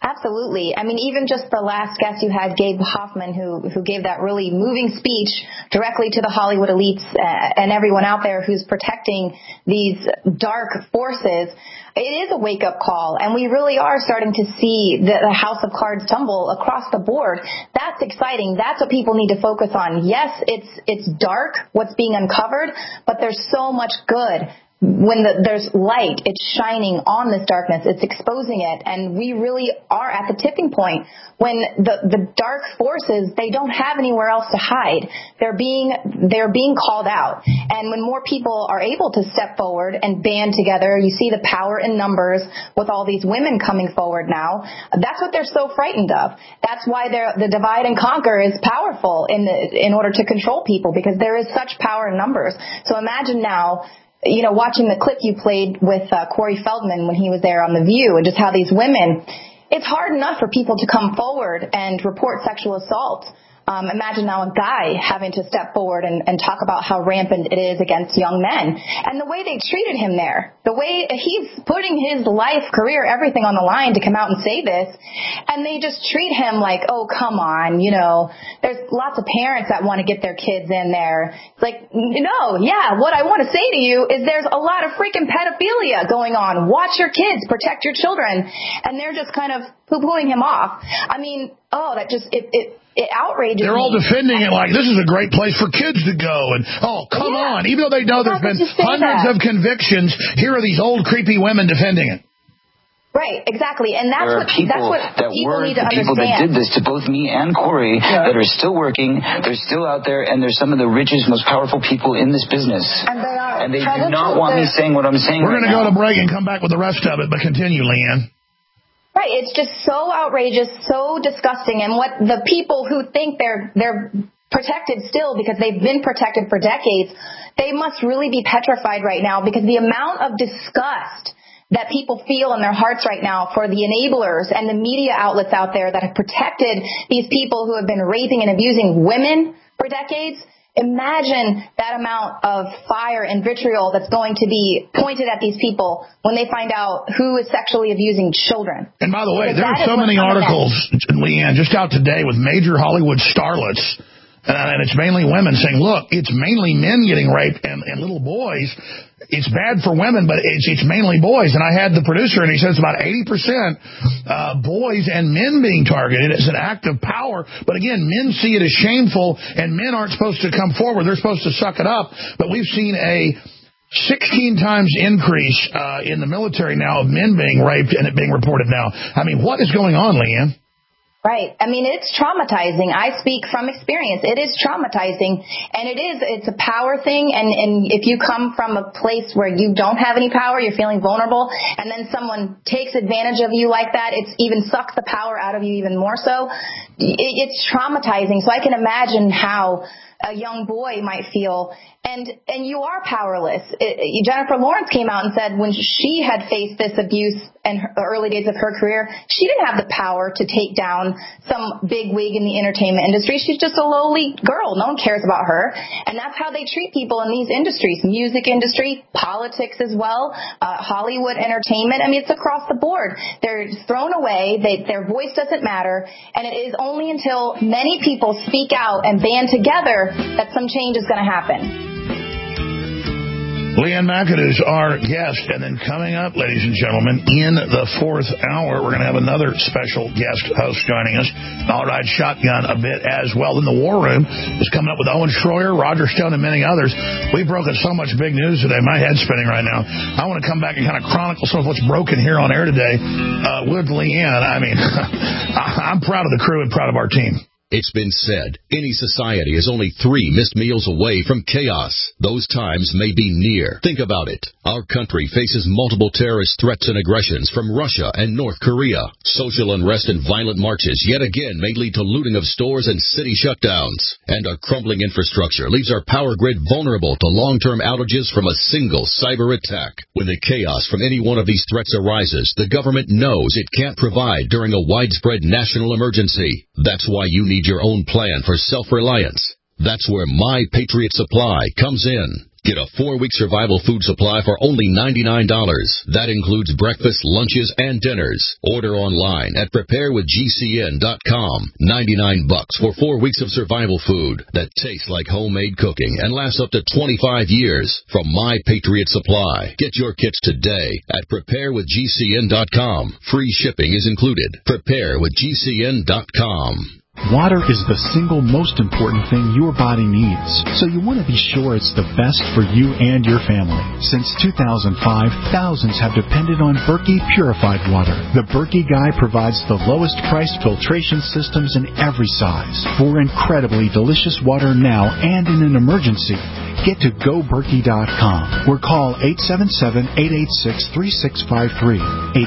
Absolutely. I mean, even just the last guest you had, Gabe Hoffman, who gave that really moving speech directly to the Hollywood elites and everyone out there who's protecting these dark forces. It is a wake-up call, and we really are starting to see the house of cards tumble across the board. That's exciting. That's what people need to focus on. Yes, it's dark, what's being uncovered, but there's so much good. When there's light, it's shining on this darkness, it's exposing it, and we really are at the tipping point when the dark forces, they don't have anywhere else to hide. They're being called out. And when more people are able to step forward and band together, you see the power in numbers with all these women coming forward now. That's what they're so frightened of. That's why the divide and conquer is powerful in order to control people, because there is such power in numbers. So imagine now, watching the clip you played with Corey Feldman when he was there on The View, and just how these women, it's hard enough for people to come forward and report sexual assault. Imagine now a guy having to step forward and talk about how rampant it is against young men. And the way they treated him there, the way he's putting his life, career, everything on the line to come out and say this, and they just treat him like, oh, come on, there's lots of parents that want to get their kids in there. It's like, what I want to say to you is there's a lot of freaking pedophilia going on. Watch your kids, protect your children. And they're just kind of poo-pooing him off. I mean, it outrages They're all me. defending it like this is a great place for kids to go. And, come on. Even though they know there's been hundreds of convictions, here are these old creepy women defending it. Right, exactly. And that's what people need to understand. People that did this to both me and Corey that are still working, they're still out there, and they're some of the richest, most powerful people in this business. And they do not want me saying what I'm saying. We're going to go to break and come back with the rest of it, but continue, Leanne. Right, it's just so outrageous, so disgusting, and what the people who think they're protected still because they've been protected for decades, they must really be petrified right now, because the amount of disgust that people feel in their hearts right now for the enablers and the media outlets out there that have protected these people who have been raping and abusing women for decades. Imagine that amount of fire and vitriol that's going to be pointed at these people when they find out who is sexually abusing children. And by the way, there are so many articles, Leanne, just out today with major Hollywood starlets, and it's mainly women saying, look, it's mainly men getting raped and little boys. It's bad for women, but it's mainly boys. And I had the producer, and he says about 80% boys and men being targeted. It's an act of power. But again, men see it as shameful, and men aren't supposed to come forward. They're supposed to suck it up. But we've seen a 16 times increase in the military now of men being raped and it being reported now. I mean, what is going on, Leanne? Right. I mean, it's traumatizing. I speak from experience. It is traumatizing, and it's a power thing. And if you come from a place where you don't have any power, you're feeling vulnerable, and then someone takes advantage of you like that, it's even sucks the power out of you even more so. It's traumatizing. So I can imagine how a young boy might feel. And you are powerless. Jennifer Lawrence came out and said when she had faced this abuse in the early days of her career, she didn't have the power to take down some big wig in the entertainment industry. She's just a lowly girl. No one cares about her. And that's how they treat people in these industries, music industry, politics as well, Hollywood, entertainment. I mean, it's across the board. They're thrown away. Their voice doesn't matter. And it is only until many people speak out and band together that some change is going to happen. Leanne McAdoo is our guest. And then coming up, ladies and gentlemen, in the fourth hour, we're going to have another special guest host joining us. I'll ride shotgun a bit as well. Then the War Room is coming up with Owen Schroyer, Roger Stone, and many others. We've broken so much big news today. My head's spinning right now. I want to come back and kind of chronicle some of what's broken here on air today with Leanne. I mean, I'm proud of the crew and proud of our team. It's been said, any society is only 3 missed meals away from chaos. Those times may be near. Think about it. Our country faces multiple terrorist threats and aggressions from Russia and North Korea. Social unrest and violent marches yet again may lead to looting of stores and city shutdowns. And our crumbling infrastructure leaves our power grid vulnerable to long-term outages from a single cyber attack. When the chaos from any one of these threats arises, the government knows it can't provide during a widespread national emergency. That's why you need your own plan for self-reliance. That's where My Patriot Supply comes in. Get a 4-week survival food supply for only $99. That includes breakfast, lunches, and dinners. Order online at preparewithgcn.com. $99 for 4 weeks of survival food that tastes like homemade cooking and lasts up to 25 years from My Patriot Supply. Get your kits today at preparewithgcn.com. Free shipping is included. Preparewithgcn.com. Water is the single most important thing your body needs, so you want to be sure it's the best for you and your family. Since 2005, thousands have depended on Berkey purified water. The Berkey Guy provides the lowest priced filtration systems in every size for incredibly delicious water now and in an emergency. Get to GoBerkey.com or call 877-886-3653.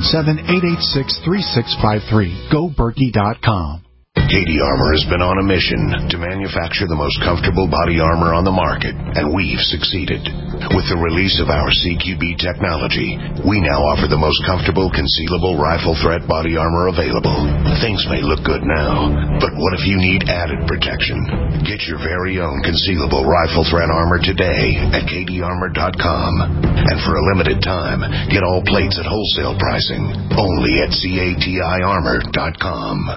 877-886-3653. GoBerkey.com. Katie Armor has been on a mission to manufacture the most comfortable body armor on the market, and we've succeeded. With the release of our CQB technology, we now offer the most comfortable concealable rifle threat body armor available. Things may look good now, but what if you need added protection? Get your very own concealable rifle threat armor today at katiearmor.com. And for a limited time, get all plates at wholesale pricing only at CATIarmor.com.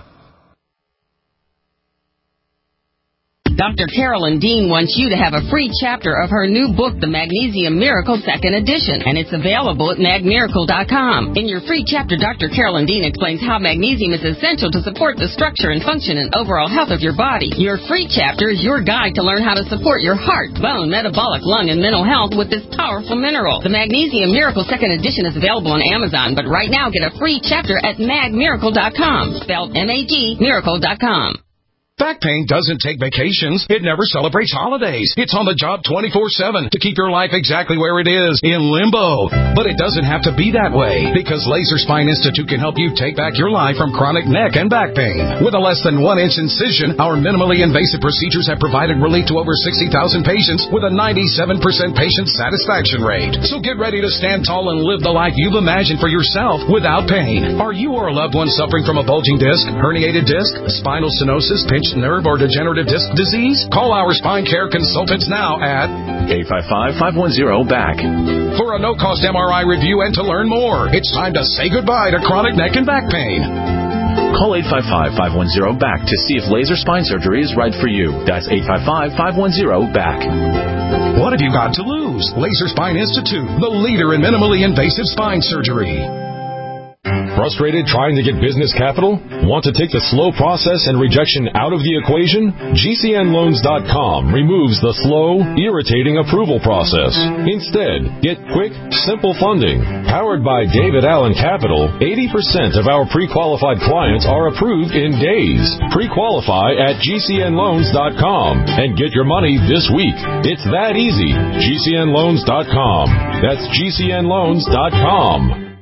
Dr. Carolyn Dean wants you to have a free chapter of her new book, The Magnesium Miracle 2nd Edition, and it's available at magmiracle.com. In your free chapter, Dr. Carolyn Dean explains how magnesium is essential to support the structure and function and overall health of your body. Your free chapter is your guide to learn how to support your heart, bone, metabolic, lung, and mental health with this powerful mineral. The Magnesium Miracle 2nd Edition is available on Amazon, but right now get a free chapter at magmiracle.com, spelled M-A-G, miracle.com. Back pain doesn't take vacations. It never celebrates holidays. It's on the job 24/7 to keep your life exactly where it is, in limbo. But it doesn't have to be that way, because Laser Spine Institute can help you take back your life from chronic neck and back pain. With a less than 1-inch incision, our minimally invasive procedures have provided relief to over 60,000 patients with a 97% patient satisfaction rate. So get ready to stand tall and live the life you've imagined for yourself without pain. Are you or a loved one suffering from a bulging disc, herniated disc, spinal stenosis, pinched nerve, or degenerative disc disease? Call our spine care consultants now at 855-510-BACK for a no-cost MRI review and to learn more. It's time to say goodbye to chronic neck and back pain. Call 855-510-BACK to see if laser spine surgery is right for you. That's 855-510-BACK. What have you got to lose? Laser Spine Institute, the leader in minimally invasive spine surgery. Frustrated trying to get business capital? Want to take the slow process and rejection out of the equation? GCNloans.com removes the slow, irritating approval process. Instead, get quick, simple funding. Powered by David Allen Capital, 80% of our pre-qualified clients are approved in days. Pre-qualify at GCNloans.com and get your money this week. It's that easy. GCNloans.com. That's GCNloans.com.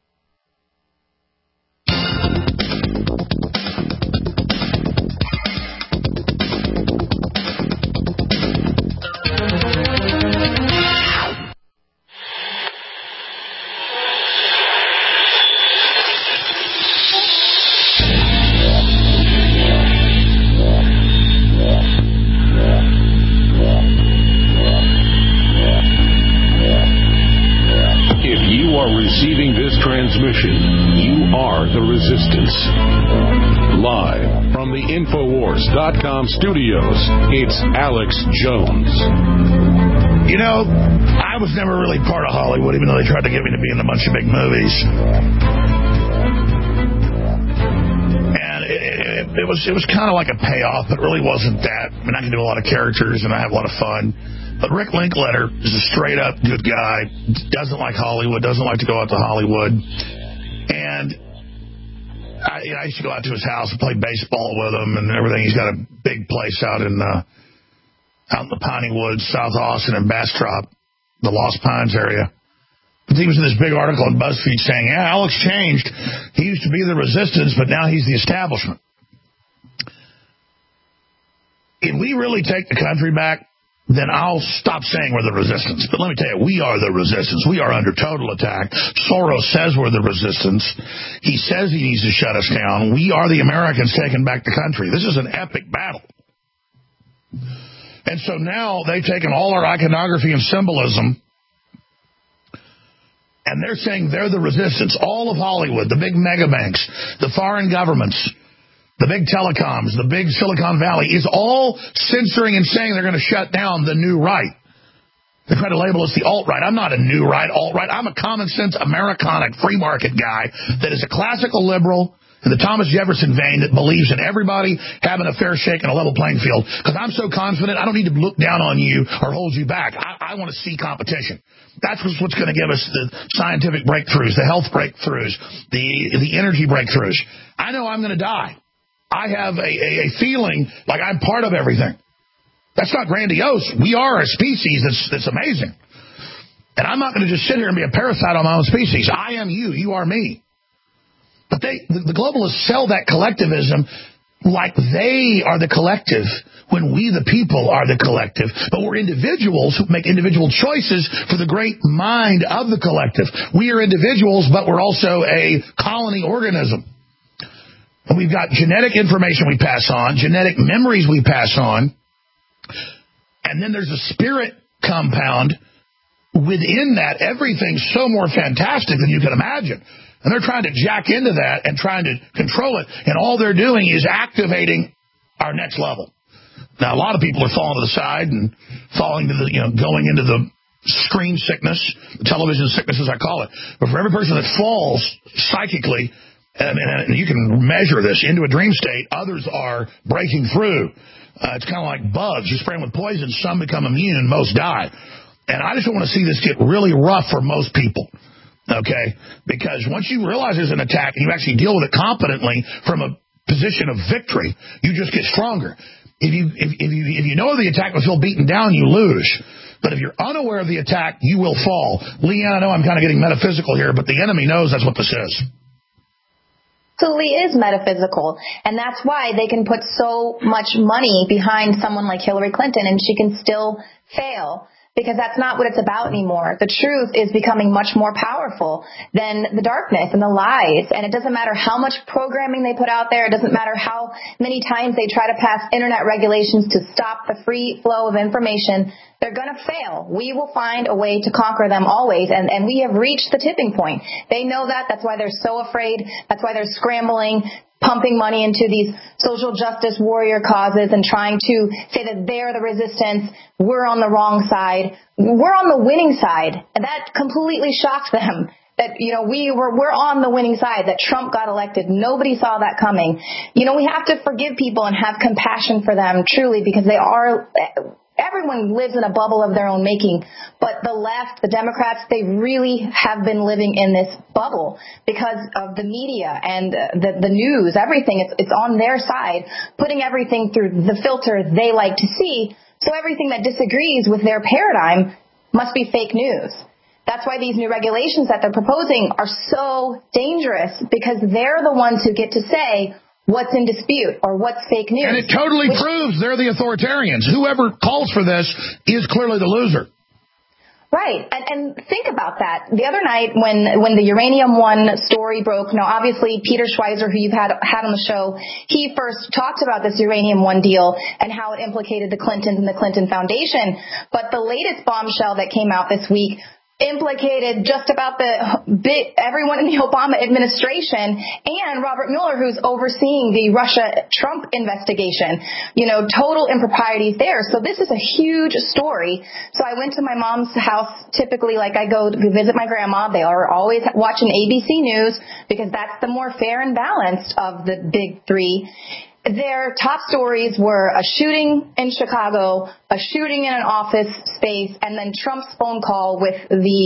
You are the resistance. Live from the Infowars.com studios, it's Alex Jones. You know, I was never really part of Hollywood, even though they tried to get me to be in a bunch of big movies. And it was kind of like a payoff, but it really wasn't that. I mean, I can do a lot of characters, and I have a lot of fun. But Rick Linklater is a straight-up good guy, doesn't like Hollywood, doesn't like to go out to Hollywood. And I used to go out to his house and play baseball with him and everything. He's got a big place out in the Piney Woods, South Austin, and Bastrop, the Lost Pines area. But he was in this big article in BuzzFeed saying, yeah, Alex changed. He used to be the resistance, but now he's the establishment. If we really take the country back, then I'll stop saying we're the resistance. But let me tell you, we are the resistance. We are under total attack. Soros says we're the resistance. He says he needs to shut us down. We are the Americans taking back the country. This is an epic battle. And so now they've taken all our iconography and symbolism, and they're saying they're the resistance. All of Hollywood, the big mega banks, the foreign governments, the big telecoms, the big Silicon Valley is all censoring and saying they're going to shut down the new right. They try to label us the alt-right. I'm not a new right, alt-right. I'm a common-sense, Americanic, free market guy that is a classical liberal in the Thomas Jefferson vein that believes in everybody having a fair shake and a level playing field. Because I'm so confident, I don't need to look down on you or hold you back. I want to see competition. That's what's going to give us the scientific breakthroughs, the health breakthroughs, the energy breakthroughs. I know I'm going to die. I have a feeling like I'm part of everything. That's not grandiose. We are a species that's amazing. And I'm not going to just sit here and be a parasite on my own species. I am you. You are me. But the globalists sell that collectivism like they are the collective when we, the people, are the collective. But we're individuals who make individual choices for the great mind of the collective. We are individuals, but we're also a colony organism. And we've got genetic information we pass on, genetic memories we pass on, and then there's a spirit compound within that. Everything's so more fantastic than you can imagine. And they're trying to jack into that and trying to control it. And all they're doing is activating our next level. Now, a lot of people are falling to the side and falling to going into the screen sickness, the television sickness, as I call it. But for every person that falls psychically, and you can measure this into a dream state, others are breaking through. It's kind of like bugs. You spray them with poison, some become immune, most die. And I just don't want to see this get really rough for most people. Okay, because once you realize there's an attack and you actually deal with it competently from a position of victory, you just get stronger. If you know the attack will feel beaten down, you lose. But if you're unaware of the attack, you will fall. Leanne, I know I'm kind of getting metaphysical here, but the enemy knows that's what this is. Absolutely is metaphysical, and that's why they can put so much money behind someone like Hillary Clinton, and she can still fail. Because that's not what it's about anymore. The truth is becoming much more powerful than the darkness and the lies. And it doesn't matter how much programming they put out there. It doesn't matter how many times they try to pass internet regulations to stop the free flow of information. They're going to fail. We will find a way to conquer them always. And we have reached the tipping point. They know that. That's why they're so afraid. That's why they're scrambling, pumping money into these social justice warrior causes and trying to say that they're the resistance. We're on the wrong side. We're on the winning side. And that completely shocked them. That, we're on the winning side, that Trump got elected. Nobody saw that coming. We have to forgive people and have compassion for them, truly, because everyone lives in a bubble of their own making. But the left, the Democrats, they really have been living in this bubble because of the media and the news, everything. It's on their side, putting everything through the filter they like to see. So everything that disagrees with their paradigm must be fake news. That's why these new regulations that they're proposing are so dangerous, because they're the ones who get to say what's in dispute or what's fake news. And it totally proves they're the authoritarians. Whoever calls for this is clearly the loser. Right. And think about that. The other night when the Uranium One story broke, now obviously Peter Schweizer, who you've had on the show, he first talked about this Uranium One deal and how it implicated the Clintons and the Clinton Foundation. But the latest bombshell that came out this week implicated just about everyone in the Obama administration and Robert Mueller, who's overseeing the Russia-Trump investigation. Total improprieties there. So this is a huge story. So I went to my mom's house, typically like I go to visit my grandma. They are always watching ABC News because that's the more fair and balanced of the big three. Their top stories were a shooting in Chicago, a shooting in an office space, and then Trump's phone call with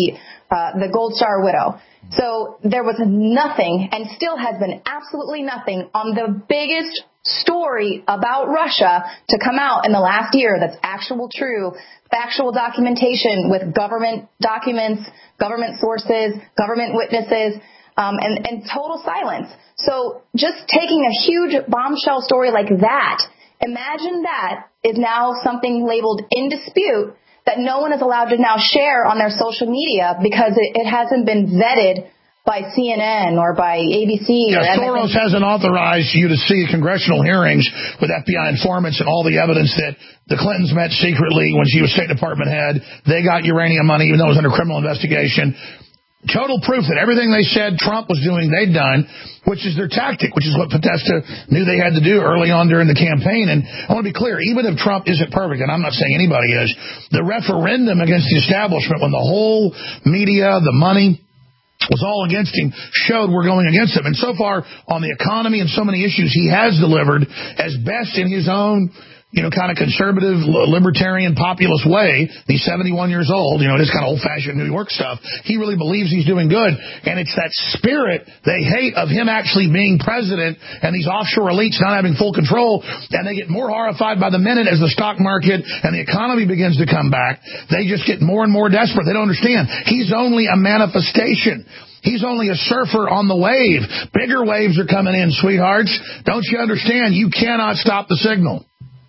the Gold Star widow. So there was nothing, and still has been absolutely nothing, on the biggest story about Russia to come out in the last year that's actual true, factual documentation with government documents, government sources, government witnesses, and total silence. So just taking a huge bombshell story like that, imagine that is now something labeled in dispute that no one is allowed to now share on their social media because it hasn't been vetted by CNN or by ABC. Yeah, Soros hasn't authorized you to see congressional hearings with FBI informants and all the evidence that the Clintons met secretly when she was State Department head. They got uranium money, even though it was under criminal investigation. Total proof that everything they said Trump was doing, they'd done, which is their tactic, which is what Podesta knew they had to do early on during the campaign. And I want to be clear, even if Trump isn't perfect, and I'm not saying anybody is, the referendum against the establishment, when the whole media, the money was all against him, showed we're going against him. And so far, on the economy and so many issues, he has delivered as best in his own kind of conservative, libertarian, populist way. He's 71 years old. It is kind of old-fashioned New York stuff. He really believes he's doing good. And it's that spirit they hate of him actually being president and these offshore elites not having full control. And they get more horrified by the minute as the stock market and the economy begins to come back. They just get more and more desperate. They don't understand. He's only a manifestation. He's only a surfer on the wave. Bigger waves are coming in, sweethearts. Don't you understand? You cannot stop the signal.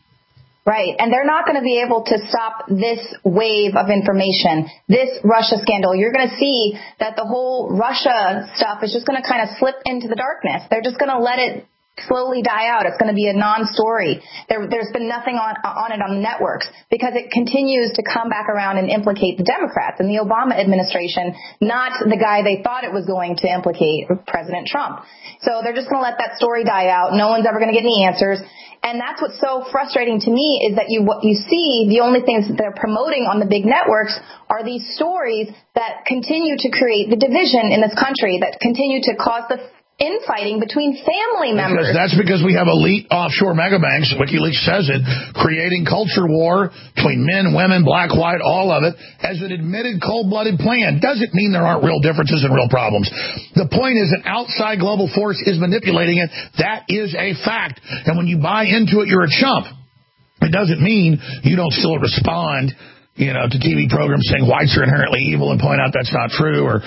Right, and they're not going to be able to stop this wave of information, this Russia scandal. You're going to see that the whole Russia stuff is just going to kind of slip into the darkness. They're just going to let it slowly die out. It's going to be a non-story. There's been nothing on it on the networks because it continues to come back around and implicate the Democrats and the Obama administration, not the guy they thought it was going to implicate, President Trump. So they're just going to let that story die out. No one's ever going to get any answers. And that's what's so frustrating to me is that what you see, the only things that they're promoting on the big networks are these stories that continue to create the division in this country, that continue to cause the infighting between family members. That's because we have elite offshore megabanks, WikiLeaks says it, creating culture war between men, women, black, white, all of it, as an admitted cold-blooded plan. Doesn't mean there aren't real differences and real problems. The point is an outside global force is manipulating it. That is a fact. And when you buy into it, you're a chump. It doesn't mean you don't still respond to TV programs saying whites are inherently evil and point out that's not true, or,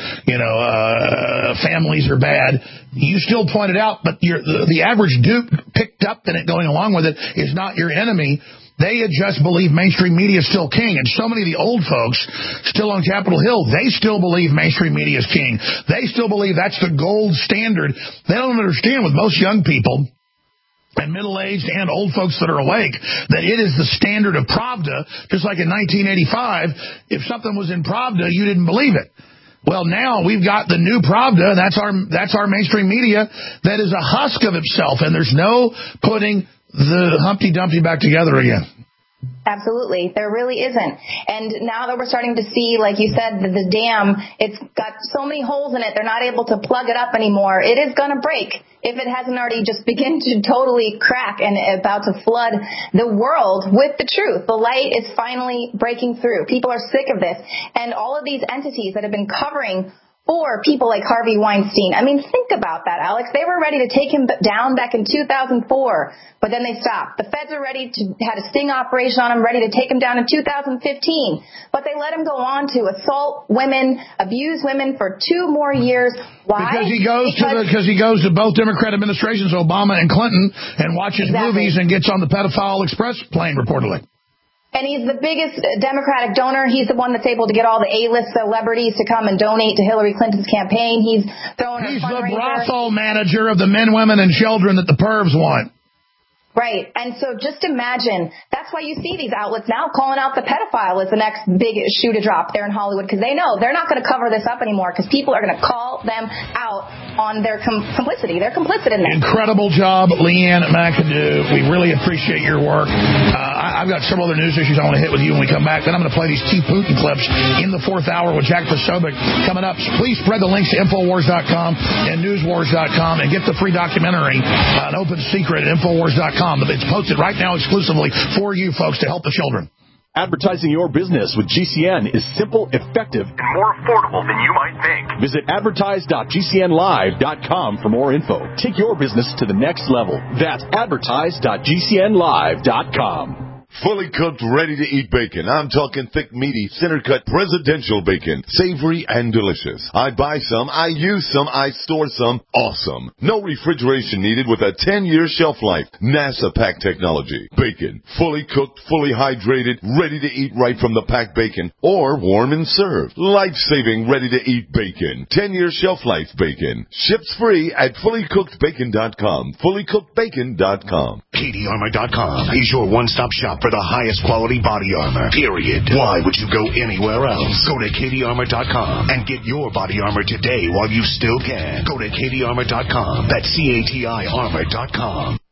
families are bad. You still point it out, but the average dupe picked up in it going along with it is not your enemy. They just believe mainstream media is still king. And so many of the old folks still on Capitol Hill, they still believe mainstream media is king. They still believe that's the gold standard. They don't understand with most young people and middle-aged and old folks that are awake, that it is the standard of Pravda, just like in 1985, if something was in Pravda, you didn't believe it. Well, now we've got the new Pravda, and that's our mainstream media that is a husk of itself, and there's no putting the Humpty Dumpty back together again. Absolutely. There really isn't. And now that we're starting to see, like you said, the dam, it's got so many holes in it, they're not able to plug it up anymore. It is going to break if it hasn't already just begun to totally crack and about to flood the world with the truth. The light is finally breaking through. People are sick of this. And all of these entities that have been covering for people like Harvey Weinstein. I mean, think about that, Alex. They were ready to take him down back in 2004, but then they stopped. The feds are had a sting operation on him, ready to take him down in 2015, but they let him go on to assault women, abuse women for 2 more years. Why? Because he goes to both Democrat administrations, Obama and Clinton, and watches movies and gets on the pedophile express plane, reportedly. And he's the biggest Democratic donor. He's the one that's able to get all the A-list celebrities to come and donate to Hillary Clinton's campaign. He's the brothel manager of the men, women, and children that the pervs want. Right. And so just imagine, that's why you see these outlets now calling out the pedophile as the next big shoe to drop there in Hollywood, because they know they're not going to cover this up anymore because people are going to call them out on their complicity. They're complicit in this. Incredible job, Leanne McAdoo. We really appreciate your work. I've got several other news issues I want to hit with you when we come back. Then I'm going to play these T. Putin clips in the 4th hour with Jack Posobiec coming up. So please spread the links to Infowars.com and Newswars.com and get the free documentary, An Open Secret, at Infowars.com. It's posted right now exclusively for you folks to help the children. Advertising your business with GCN is simple, effective, and more affordable than you might think. Visit advertise.gcnlive.com for more info. Take your business to the next level. That's advertise.gcnlive.com. Fully cooked, ready-to-eat bacon. I'm talking thick, meaty, center-cut, presidential bacon. Savory and delicious. I buy some, I use some, I store some. Awesome. No refrigeration needed with a 10-year shelf life. NASA pack technology. Bacon. Fully cooked, fully hydrated, ready to eat right from the packed bacon. Or warm and served. Life-saving, ready-to-eat bacon. 10-year shelf life bacon. Ships free at fullycookedbacon.com. Fullycookedbacon.com. KDArmor.com is your one-stop shop for the highest quality body armor. Period. Why would you go anywhere else? Go to KDArmor.com and get your body armor today while you still can. Go to KDArmor.com. That's CATI Armor.com.